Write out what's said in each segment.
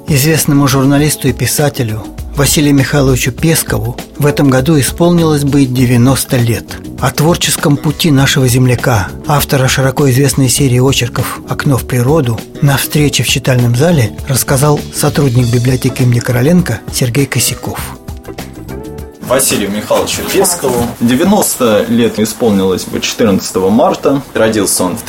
Известному журналисту и писателю Василию Михайловичу Пескову в этом году исполнилось бы 90 лет. О творческом пути нашего земляка, автора широко известной серии очерков «Окно в природу», на встрече в читальном зале рассказал сотрудник библиотеки имени Короленко Сергей Косяков. Василию Михайловичу Пескову 90 лет исполнилось бы 14 марта. Родился он в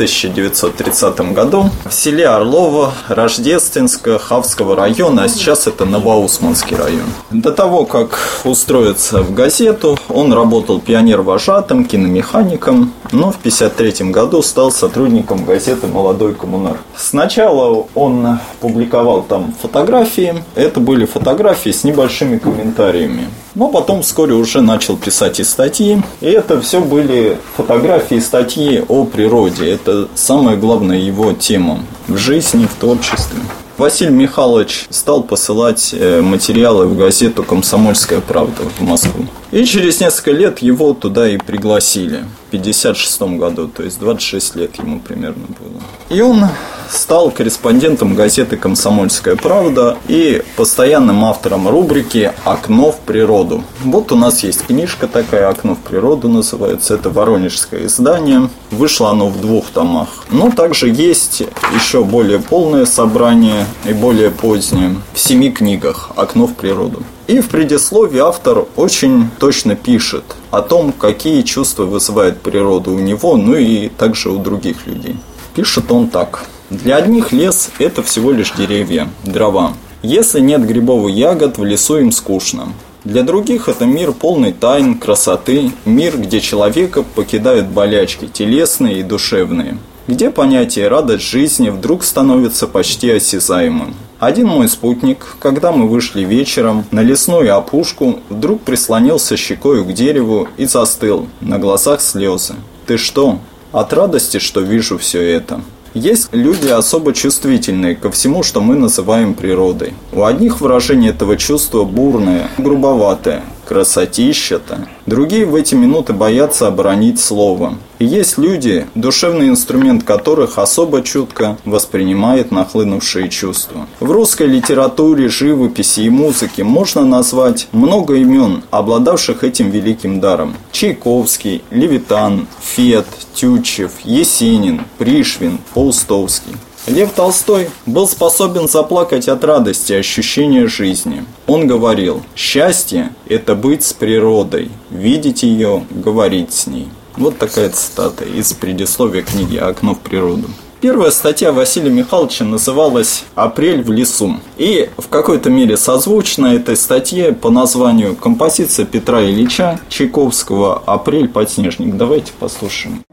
1930 году в селе Орлово Рождественского Хавского района, а сейчас это Новоусманский район. До того, как устроиться в газету, он работал пионер-вожатым, киномехаником, но в 1953 году стал сотрудником газеты «Молодой коммунар». Сначала он публиковал там фотографии. Это были фотографии с небольшими комментариями. Но потом вскоре уже начал писать и статьи. И это все были фотографии и статьи о природе. Это самая главная его тема в жизни, в творчестве. Василий Михайлович стал посылать материалы в газету «Комсомольская правда» в Москву. И через несколько лет его туда и пригласили. В 1956 году, то есть 26 лет ему примерно было. И он стал корреспондентом газеты «Комсомольская правда» и постоянным автором рубрики «Окно в природу». Вот у нас есть книжка такая, «Окно в природу» называется. Это воронежское издание. Вышло оно в 2 томах. Но также есть еще более полное собрание и более позднее в 7 книгах «Окно в природу». И в предисловии автор очень точно пишет о том, какие чувства вызывает природа у него, ну и также у других людей. Пишет он так. Для одних лес – это всего лишь деревья, дрова. Если нет грибов и ягод, в лесу им скучно. Для других это мир полный тайн, красоты, мир, где человека покидают болячки телесные и душевные, где понятие «радость жизни» вдруг становится почти осязаемым. Один мой спутник, когда мы вышли вечером на лесную опушку, вдруг прислонился щекою к дереву и застыл, на глазах слезы. «Ты что? От радости, что вижу все это?» Есть люди особо чувствительные ко всему, что мы называем природой. У одних выражение этого чувства бурное, грубоватое, красотища-то. Другие в эти минуты боятся оборонить слово. И есть люди, душевный инструмент которых особо чутко воспринимает нахлынувшие чувства. В русской литературе, живописи и музыке можно назвать много имен, обладавших этим великим даром. Чайковский, Левитан, Фет, Тютчев, Есенин, Пришвин, Паустовский. Лев Толстой был способен заплакать от радости ощущения жизни. Он говорил: «Счастье – это быть с природой, видеть ее, говорить с ней». Вот такая цитата из предисловия книги «Окно в природу». Первая статья Василия Михайловича называлась «Апрель в лесу». И в какой-то мере созвучна этой статье по названию композиция Петра Ильича Чайковского «Апрель, подснежник». Давайте послушаем.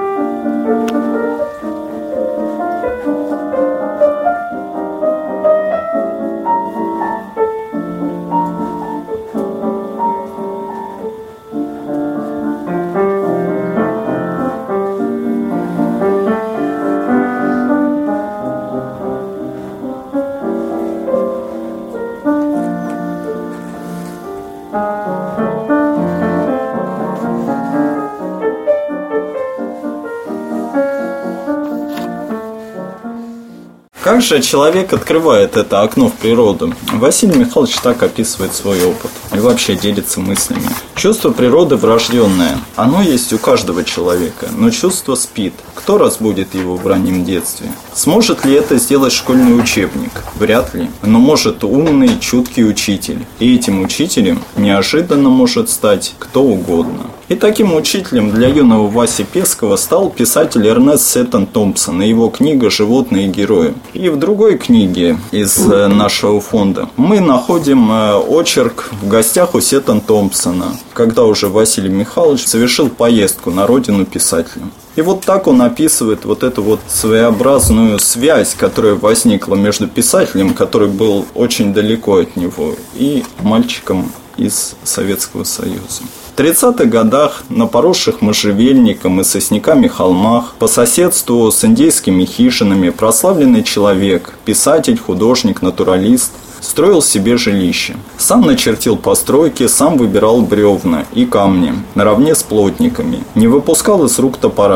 Как же человек открывает это окно в природу? Василий Михайлович так описывает свой опыт и вообще делится мыслями. Чувство природы врожденное. Оно есть у каждого человека, но чувство спит. Кто разбудит его в раннем детстве? Сможет ли это сделать школьный учебник? Вряд ли. Но может умный, чуткий учитель. И этим учителем неожиданно может стать кто угодно. И таким учителем для юного Васи Пескова стал писатель Эрнест Сеттон Томпсон и его книга «Животные герои». И в другой книге из нашего фонда мы находим очерк «В гостях у Сеттон Томпсона», когда уже Василий Михайлович совершил поездку на родину писателя. И вот так он описывает вот эту вот своеобразную связь, которая возникла между писателем, который был очень далеко от него, и мальчиком из Советского Союза. В 30-х годах на поросших можжевельником и сосняками холмах по соседству с индейскими хижинами прославленный человек, писатель, художник, натуралист, строил себе жилище. Сам начертил постройки, сам выбирал бревна и камни наравне с плотниками, не выпускал из рук топора.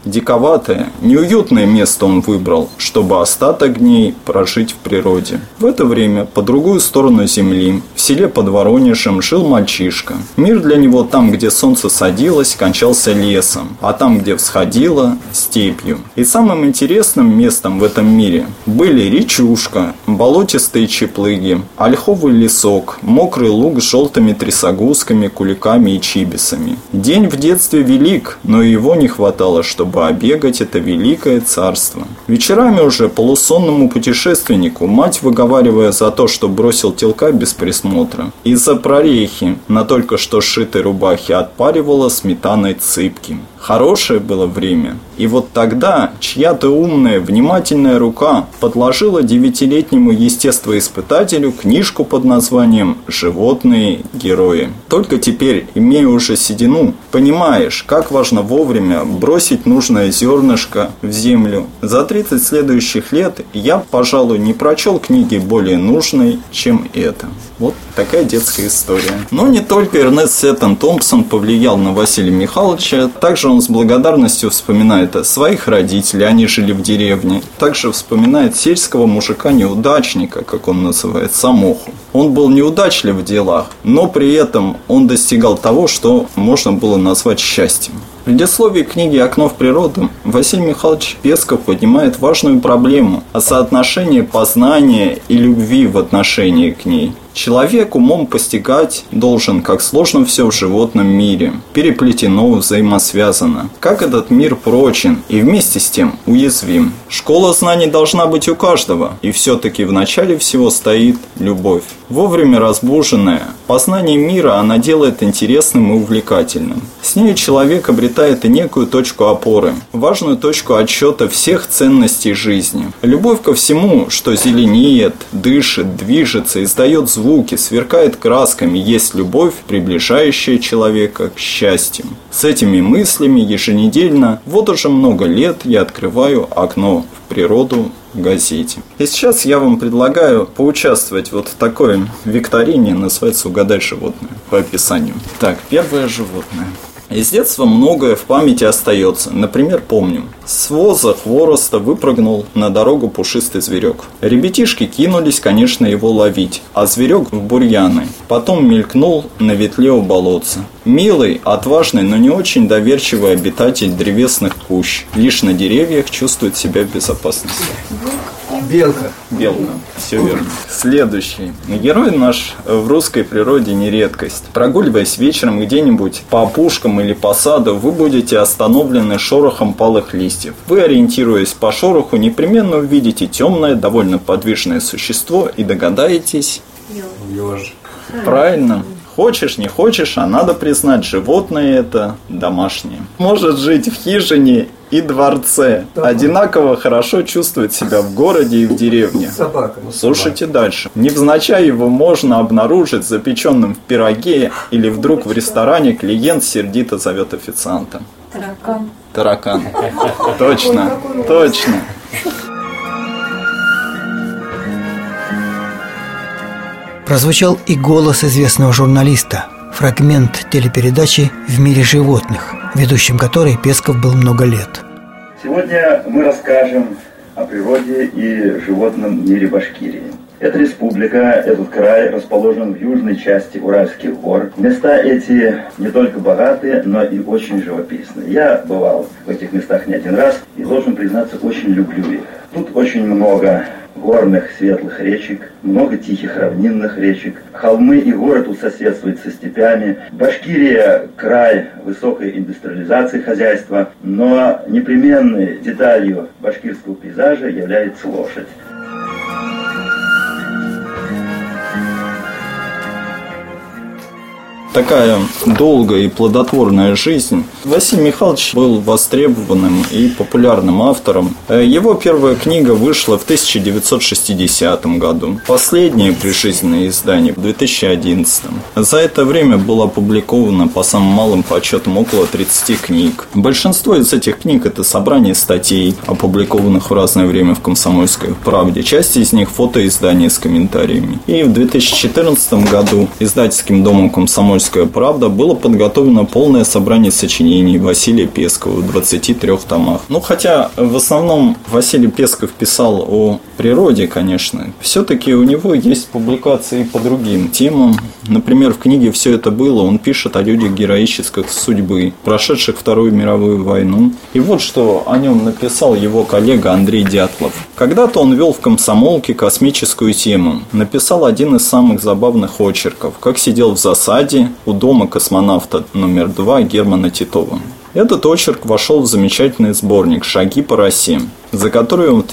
диковатое, неуютное место он выбрал, чтобы остаток дней прожить в природе. В это время по другую сторону земли, в селе под Воронежем, жил мальчишка. Мир для него там, где солнце садилось, кончался лесом, а там, где всходило, степью. И самым интересным местом в этом мире были речушка, болотистые чаплыги, ольховый лесок, мокрый луг с желтыми трясогузками, куликами и чибисами. День в детстве велик, но его не хватало, чтобы обегать это великое царство. Вечерами уже полусонному путешественнику мать, выговаривая за то, что бросил телка без присмотра, из-за прорехи на только что сшитой рубахе отпаривала сметаной цыпки. Хорошее было время. И вот тогда чья-то умная, внимательная рука подложила 9-летнему естествоиспытателю книжку под названием «Животные герои». Только теперь, имея уже седину, понимаешь, как важно вовремя бросить нужное зернышко в землю. За 30 следующих лет я, пожалуй, не прочел книги более нужной, чем эта. Вот такая детская история. Но не только Эрнест Сеттон Томпсон повлиял на Василия Михайловича, также он с благодарностью вспоминает о своих родителей, они жили в деревне. Также вспоминает сельского мужика-неудачника, как он называет, Самоху. Он был неудачлив в делах, но при этом он достигал того, что можно было назвать счастьем. В предисловии книги «Окно в природу» Василий Михайлович Песков поднимает важную проблему о соотношении познания и любви в отношении к ней. Человек умом постигать должен, как сложно все в животном мире, переплетено, взаимосвязано, как этот мир прочен и вместе с тем уязвим. Школа знаний должна быть у каждого, и все-таки в начале всего стоит любовь. Вовремя разбуженная, познание мира она делает интересным и увлекательным. С ней человек обретает и некую точку опоры, важную точку отсчета всех ценностей жизни. Любовь ко всему, что зеленеет, дышит, движется, издает звуки, сверкает красками, есть любовь, приближающая человека к счастью. С этими мыслями еженедельно, вот уже много лет, я открываю окно в природу в газете. И сейчас я вам предлагаю поучаствовать вот в такой викторине, называется «Угадать животное» по описанию. Так, первое животное. Из детства многое в памяти остается. Например, помним, с воза хвороста выпрыгнул на дорогу пушистый зверек. Ребятишки кинулись, конечно, его ловить, а зверек в бурьяны. Потом мелькнул на ветле у болотца. Милый, отважный, но не очень доверчивый обитатель древесных кущ. Лишь на деревьях чувствует себя в безопасности. Белка. Белка. Все верно. Следующий. Герой наш в русской природе не редкость. Прогуливаясь вечером где-нибудь по опушкам или по саду, вы будете остановлены шорохом палых листьев. Вы, ориентируясь по шороху, непременно увидите темное, довольно подвижное существо и догадаетесь... Ёж. Правильно. Хочешь, не хочешь, а надо признать, животное это домашнее. Может жить в хижине и дворце. Одинаково хорошо чувствует себя в городе и в деревне. Собака. Слушайте дальше. Невзначай его можно обнаружить запеченным в пироге, или вдруг в ресторане клиент сердито зовет официанта. Таракан. Таракан. Точно, точно. Прозвучал и голос известного журналиста, фрагмент телепередачи «В мире животных», ведущим которой Песков был много лет. Сегодня мы расскажем о природе и животном мире Башкирии. Эта республика, этот край расположен в южной части Уральских гор. Места эти не только богатые, но и очень живописные. Я бывал в этих местах не один раз и, должен признаться, очень люблю их. Тут очень много горных светлых речек, много тихих равнинных речек. Холмы и горы тут соседствуют со степями. Башкирия – край высокой индустриализации хозяйства, но непременной деталью башкирского пейзажа является лошадь. Такая долгая и плодотворная жизнь. Василий Михайлович был востребованным и популярным автором. Его первая книга вышла в 1960 году. Последнее прижизненное издание в 2011. За это время было опубликовано по самым малым подсчетам около 30 книг. Большинство из этих книг – это собрание статей, опубликованных в разное время в «Комсомольской правде». Часть из них – фотоиздания с комментариями. И в 2014 году издательским домом «Комсомольской «Комсомольская правда» было подготовлено полное собрание сочинений Василия Пескова в 23 томах. Хотя в основном Василий Песков писал о природе, конечно, все-таки у него есть публикации по другим темам. Например, в книге «Все это было» он пишет о людях героической судьбы, прошедших Вторую мировую войну. И вот что о нем написал его коллега Андрей Дятлов. Когда-то он вел в «Комсомолке» космическую тему. Написал один из самых забавных очерков, как сидел в засаде у дома космонавта номер 2 Германа Титова. Этот очерк вошел в замечательный сборник «Шаги по росе», за который он в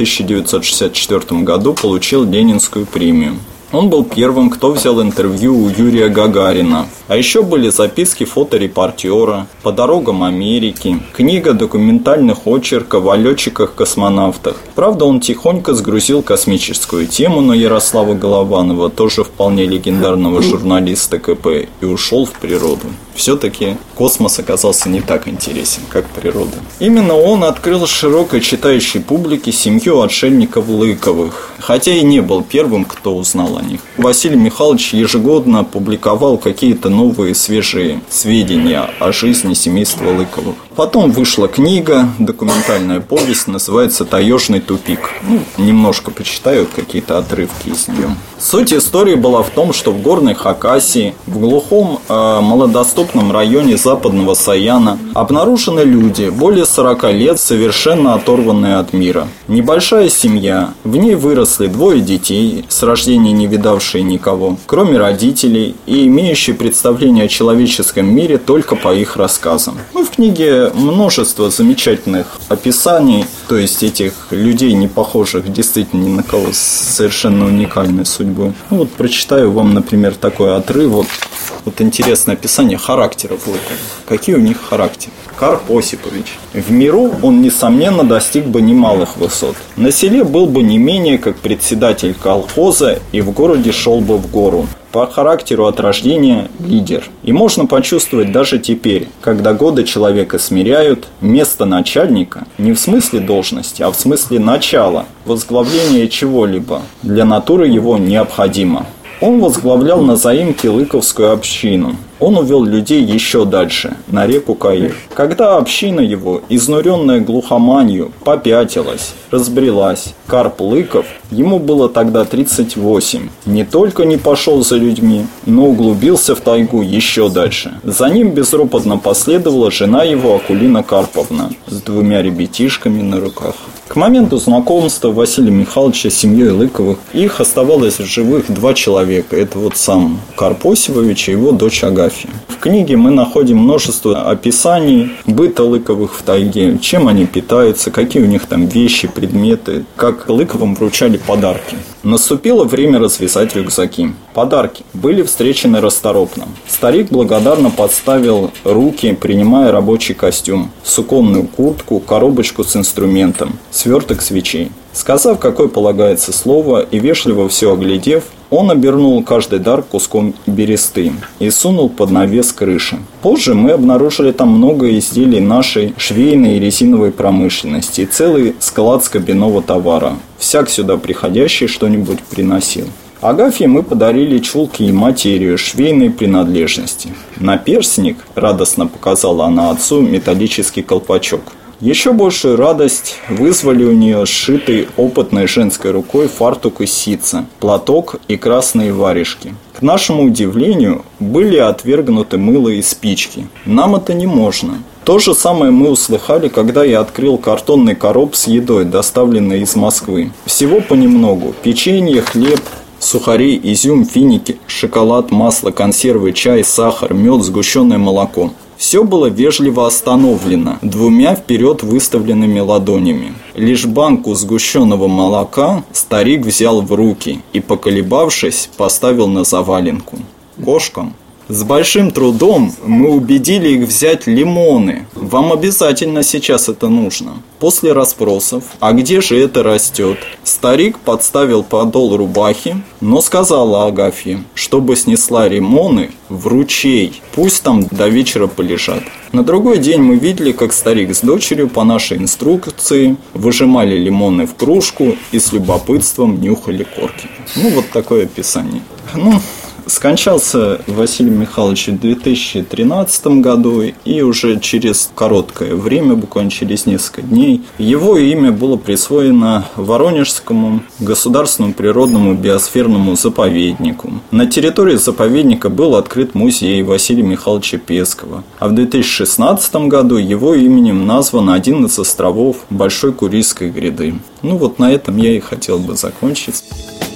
1964 году получил Ленинскую премию. Он был первым, кто взял интервью у Юрия Гагарина. А еще были записки фоторепортера, «По дорогам Америки», книга документальных очерков о летчиках-космонавтах. Правда, он тихонько сгрузил космическую тему на Ярослава Голованова, тоже вполне легендарного журналиста КП, и ушел в природу. Все-таки космос оказался не так интересен, как природа. Именно он открыл широкой читающей публике семью отшельников Лыковых, хотя и не был первым, кто узнал о них. Василий Михайлович ежегодно публиковал какие-то новые свежие сведения о жизни семейства Лыковых. Потом вышла книга, документальная повесть, называется «Таежный тупик». Немножко почитаю какие-то отрывки из нее. Суть истории была в том, что в горной Хакасии, в глухом, малодоступном районе западного Саяна, обнаружены люди, более 40 лет, совершенно оторванные от мира. Небольшая семья, в ней выросли 2 детей, с рождения не видавшие никого, кроме родителей, и имеющие представление о человеческом мире только по их рассказам. В книге множество замечательных описаний, то есть этих людей, не похожих действительно ни на кого, с совершенно уникальной судьбой. Прочитаю вам, например, такой отрывок. Интересное описание характеров Лыковых. Какие у них характеры? Карп Осипович. В миру он, несомненно, достиг бы немалых высот. На селе был бы не менее как председатель колхоза и в городе шел бы в гору. По характеру от рождения лидер. И можно почувствовать даже теперь, когда годы человека смиряют, место начальника не в смысле должности, а в смысле начала, возглавления чего-либо, для натуры его необходимо. Он возглавлял на заимке Лыковскую общину. Он увел людей еще дальше, на реку Каир. Когда община его, изнуренная глухоманью, попятилась, разбрелась, Карп Лыков, ему было тогда 38, не только не пошел за людьми, но углубился в тайгу еще дальше. За ним безропотно последовала жена его Акулина Карповна с 2 ребятишками на руках. К моменту знакомства Василия Михайловича с семьей Лыковых их оставалось в живых 2 человека. Это сам Карп Осипович и его дочь Агафья. В книге мы находим множество описаний быта Лыковых в тайге, чем они питаются, какие у них там вещи, предметы, как Лыковым вручали подарки. Наступило время развязать рюкзаки. Подарки были встречены расторопно. Старик благодарно подставил руки, принимая рабочий костюм, суконную куртку, коробочку с инструментом, сверток свечей. Сказав, какое полагается слово, и вежливо все оглядев, он обернул каждый дар куском бересты и сунул под навес крыши. Позже мы обнаружили там много изделий нашей швейной и резиновой промышленности и целый склад скобяного товара. Всяк сюда приходящий что-нибудь приносил. Агафье мы подарили чулки и материю, швейной принадлежности. Наперстник, радостно показала она отцу металлический колпачок. Еще большую радость вызвали у нее сшитый опытной женской рукой фартук из ситца, платок и красные варежки. К нашему удивлению, были отвергнуты мыло и спички. Нам это не можно. То же самое мы услыхали, когда я открыл картонный короб с едой, доставленный из Москвы. Всего понемногу. Печенье, хлеб, сухари, изюм, финики, шоколад, масло, консервы, чай, сахар, мед, сгущенное молоко. Все было вежливо остановлено 2 вперед выставленными ладонями. Лишь банку сгущенного молока старик взял в руки и, поколебавшись, поставил на заваленку. Кошкам. С большим трудом мы убедили их взять лимоны. Вам обязательно сейчас это нужно. После расспросов, а где же это растет, старик подставил подол рубахи, но сказала Агафье, чтобы снесла лимоны в ручей, пусть там до вечера полежат. На другой день мы видели, как старик с дочерью по нашей инструкции выжимали лимоны в кружку и с любопытством нюхали корки. Вот такое описание. Скончался Василий Михайлович в 2013 году, и уже через короткое время, буквально через несколько дней, его имя было присвоено Воронежскому государственному природному биосферному заповеднику. На территории заповедника был открыт музей Василия Михайловича Пескова, а в 2016 году его именем назван один из островов Большой Курильской гряды. Вот на этом я и хотел бы закончить.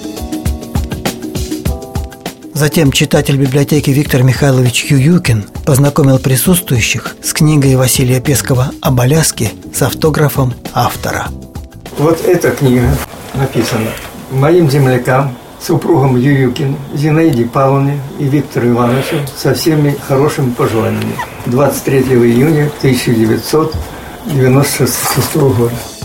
Затем читатель библиотеки Виктор Михайлович Ююкин познакомил присутствующих с книгой Василия Пескова об Аляске с автографом автора. Вот эта книга написана моим землякам, супругам Ююкин, Зинаиде Павловне и Виктору Ивановичу со всеми хорошими пожеланиями. 23 июня 1996 года.